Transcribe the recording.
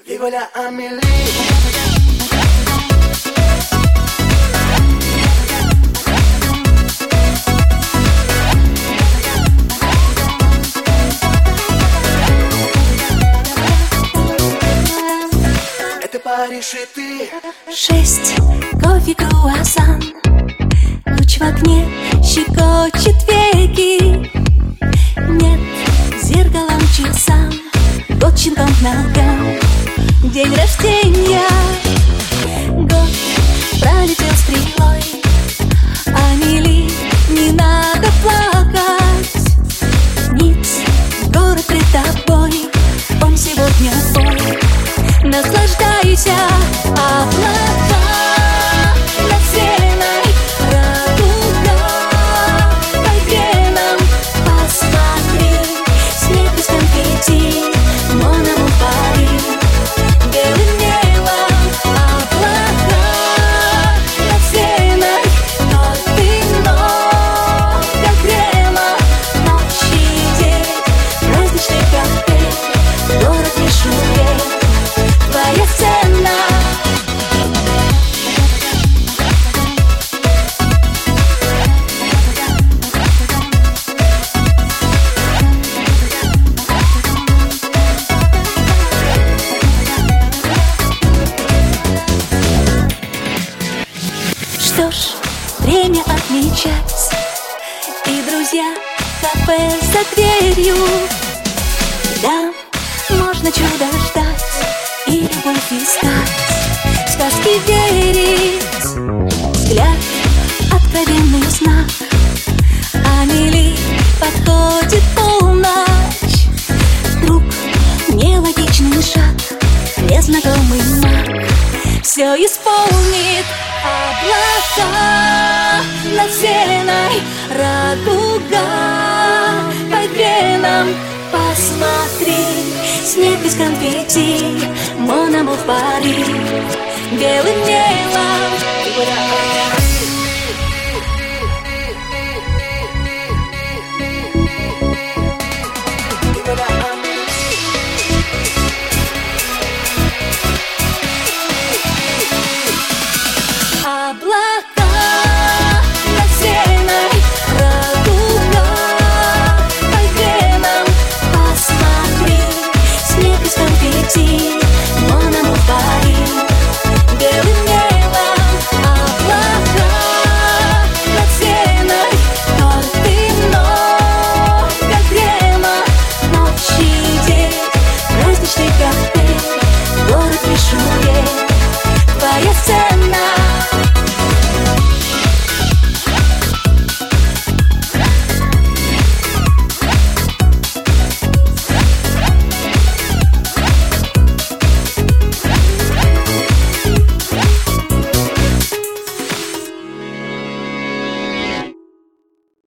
Et voilà Amélie. Это Париж и ты. 6, кофе, круассан. Луч в окне щекочет веки. Нет зеркалом часам. Год щенком к ногам. День рождения. Год пролетел стрелой. Амели, не надо плакать. Ниц, город пред тобой. Он сегодня твой. Наслаждайся, облака над сеной, радуга по венам. Посмотри, снег без конфетти, Мон Амур Пари. Белым небом облака над сеной, торт вино, как крема. Ночь и день, праздничный коктейль, город Мишурей. Твоя сцена. Что ж, время отмечать. И друзья, кафе за дверью. Да, можно чудо ждать и любовь искать, в сказки верить. Взгляд, откровенный знак. Амели, подходит полночь. Вдруг нелогичный шаг, незнакомый маг все исполнит. Облака над сеной, радуга по венам. Посмотри, снег без конфетти, Мон Амур Пари. Белым небом